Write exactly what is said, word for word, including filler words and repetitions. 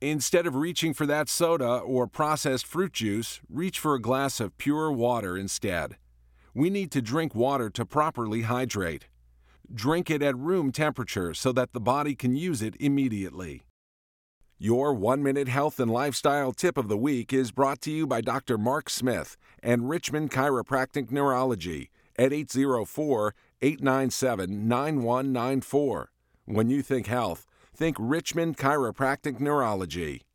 Instead of reaching for that soda or processed fruit juice, reach for a glass of pure water instead. We need to drink water to properly hydrate. Drink it at room temperature so that the body can use it immediately. Your one-minute health and lifestyle tip of the week is brought to you by Doctor Mark Smith and Richmond Chiropractic Neurology at eight zero four, eight nine seven, nine one nine four. When you think health, think Richmond Chiropractic Neurology.